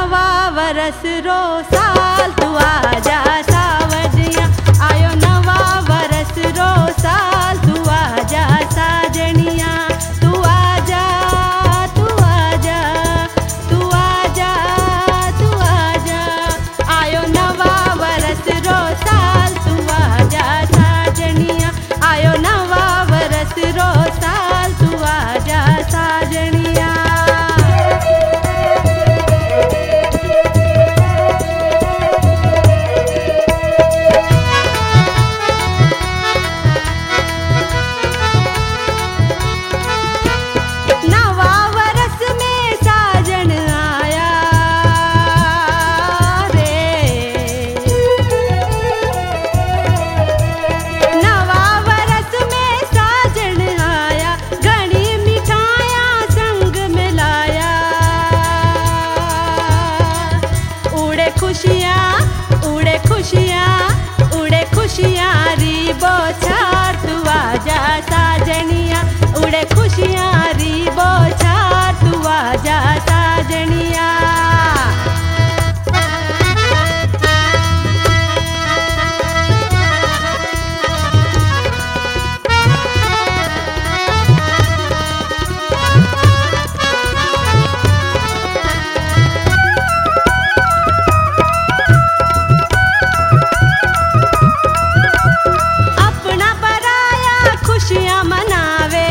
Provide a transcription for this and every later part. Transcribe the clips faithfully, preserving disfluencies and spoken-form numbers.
नवा वरस रो साल तू आजा सावजिया, आयो नवा वरस रो साल तू आजा साजनिया, तू आजा तू आजा तू आजा तू आजा, आयो नवा वरस रो साल तू आजा साजनिया, आयो नवा वरस रो साल तू आजा साजनिया। खुशियाँ उड़े खुशियाँ उड़े खुशियाँ री बोछार तू आजा साजनिया, उड़े खुशियाँ री बोछार तू आजा साजनिया। खुशियाँ मनावे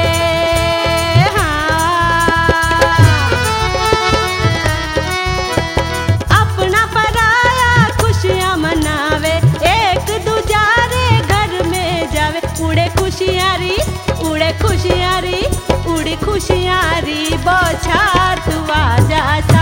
हाँ, अपना पराया खुशियाँ मनावे, एक दूजारे घर में जावे, उड़े खुशियाँ री उड़े खुशियाँ री उड़ी खुशियाँ री बोछार तू आजा।